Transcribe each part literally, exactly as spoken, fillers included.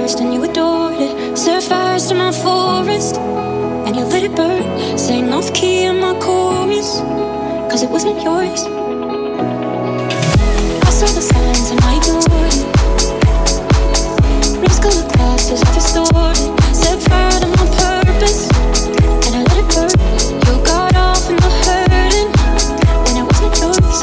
first and you adored it. Set fires to my forest and you let it burn. Sang off key in my chorus, cause it wasn't yours. I saw the signs and I ignored it. Rose colored glasses are distorted. Set fire to my purpose and I let it burn. You got off in the hurting when it wasn't yours.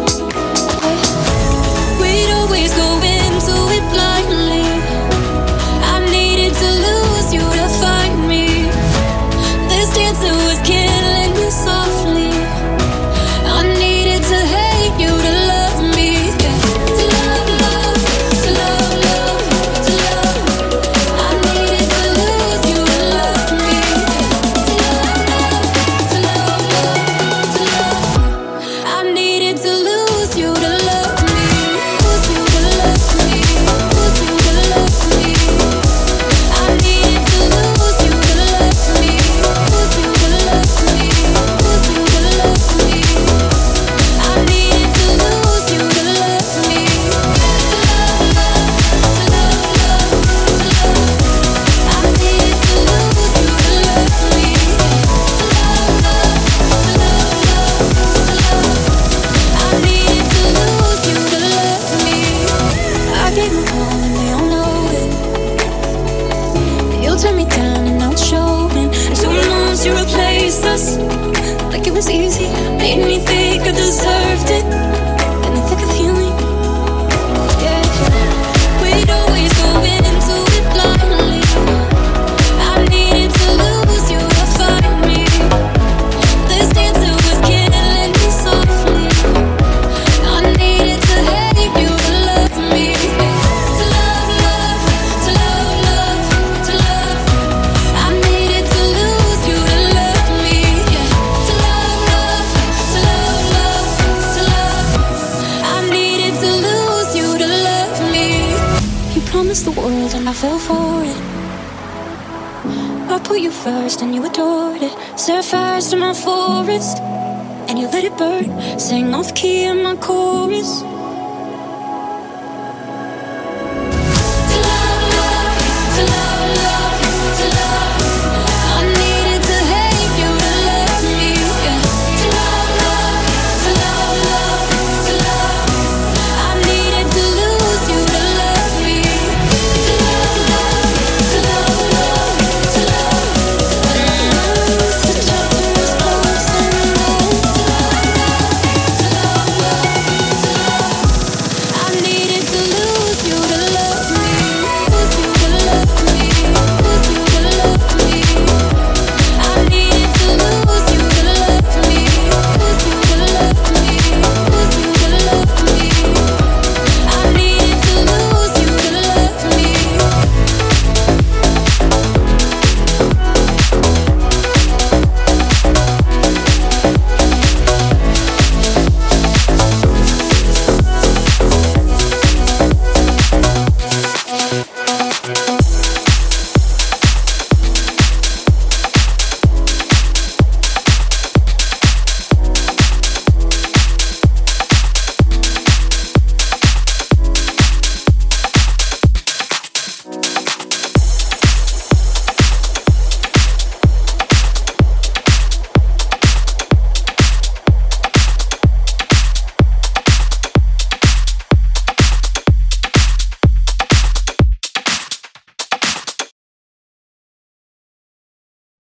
We'd always go into it blindly. I needed to lose you to find me. This dancer was killing me softly. I needed to hate you to love me. Yeah. To love, love, to love, love, to love. I needed to lose you to love me. Yeah. To love, love, to love, love, to love. I needed to lose you to love me. Lose you to love me. Lose you to love me. I needed to lose you to love me. Lose you to love me. Lose you to love me. I needed to lose you to love me. To love, love, to love, love, to love. I needed to lose you to love me. To love, love, to love, love, to love. I needed to lose you to love me. I gave my all and they all know it. You turned me down and now it's showing. Two months you replaced us like it was easy. Made me think I deserved it in the thick of healing. Yeah, we'd always go into it blindly. I needed to lose you to find me. This dancer was killing me softly. I needed to hate you to love me. To love, love, to love, love, to love. I needed to lose you to love me. Yeah. To love, love, to love, love, to love. I needed to lose you to love me. You promised the world and I fell for it. I put you first and you adored it. Set fires to my forest and you let it burn. Sang off key in my chorus,